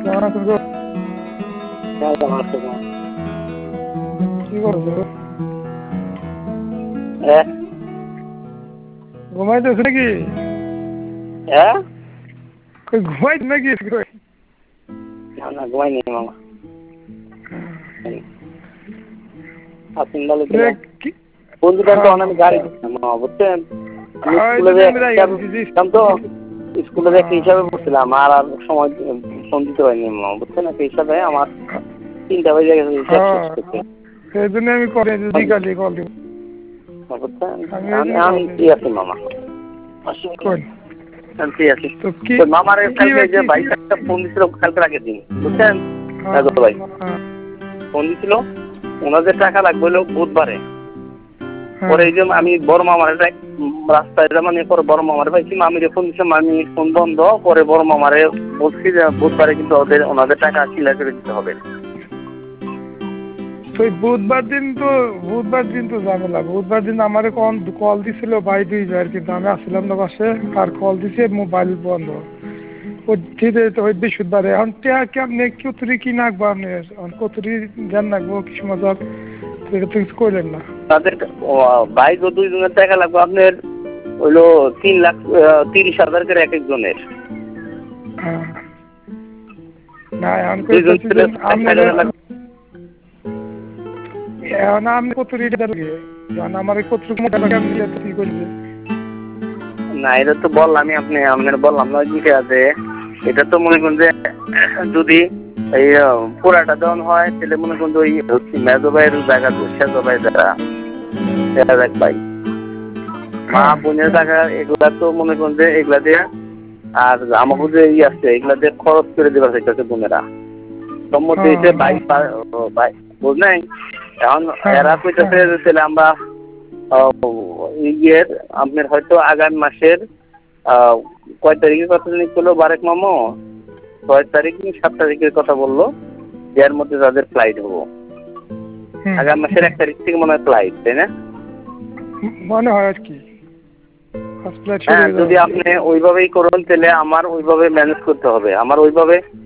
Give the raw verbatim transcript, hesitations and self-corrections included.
কেমন আছেন গো? কি করছো? ঘুমাইতেছ নাকি? হ্যাঁ ঘুমাই নাকি? না না ঘুমাইনি মামা। আপনি ভালো ছিলেন? বন্ধুটা তো অনেক গাড়ি দিচ্ছেন মামা, বুঝছেন? স্কুলে তো স্কুলে একটা হিসাবে পড়ছিলাম আর আর সময় ফোন দিতে পারিনি মামা, বুঝছেন? একটা হিসাবে আমার তিনটা বেজে গেছে হিসাব শেষ করতে। সেই জন্য আমি করে বিকালে কল দিব। বুঝছেন? আমি ফ্রি আছি মামা, আমি ফ্রি আছি। মামার কালকে যে ভাই একটা ফোন দিছিল কালকে আগের দিন, বুঝছেন? ভাই ফোন দিছিল, ওনাদের টাকা লাগবে হলো বুধবারে। পরে এই যে আমি বড় মামার রাস্তায় মানে পরে বড় মামারে পাইছি, মামিরে ফোন দিচ্ছি, মামি ফোন বন্ধ। পরে বড় মামারে বলছি যে বুধবারে কিন্তু ওদের ওনাদের টাকা ক্লিয়ার করে দিতে হবে। বুধবার দিন তো বুধবার দিন তো ঝামেলা। বুধবার দিন আমার কল দিছিল ভাই দুইবার, কিন্তু আমি আসছিলাম না পাশে, আর কল দিছে মোবাইল বন্ধ। বৃহস্পতিবারে এখন কেমনে কতরি কি নাকবো আপনি কতরি জ্ঞান নাকবো কিছু মজা কিছু করলেন না। তাদের বাইক ও দুইজনের টাকা লাগবে আপনার হইলো তিন লাখ তিরিশ হাজার করে এক একজনের। না এখন আমি কত আমার কত কি করবে না, এটা তো বললাম আপনি আপনার বললাম না কি আছে, এটা তো মনে করুন যে যদি এই পুরাটা দেওয়ান হয় তাহলে মনে করুন ওই মেজো ভাইয়ের জায়গা সেজো ভাই যারা দেখ ভাই মা বোনের টাকা এগুলা তো মনে করুন যে এগুলা দিয়ে আর আমাকে যে ই আছে এগুলা দিয়ে খরচ করে দেবার চাইতেছে বোনেরা সম্মতি হয়েছে ভাই ভাই বুঝলেন। এখন এরা কইতেছে তাহলে আমরা ইয়ের আপনার হয়তো আগামী মাসের কয় তারিখের কথা জানি করলো বারেক মামো, ছয় তারিখ সাত তারিখের কথা বললো, এর মধ্যে তাদের ফ্লাইট হবো আগামী মাসের এক তারিখ থেকে মনে হয় ফ্লাইট, তাই না? মনে হয় আর কি। হ্যাঁ, যদি আপনি ওইভাবেই করুন তাহলে আমার ওইভাবে ম্যানেজ করতে হবে, আমার ওইভাবে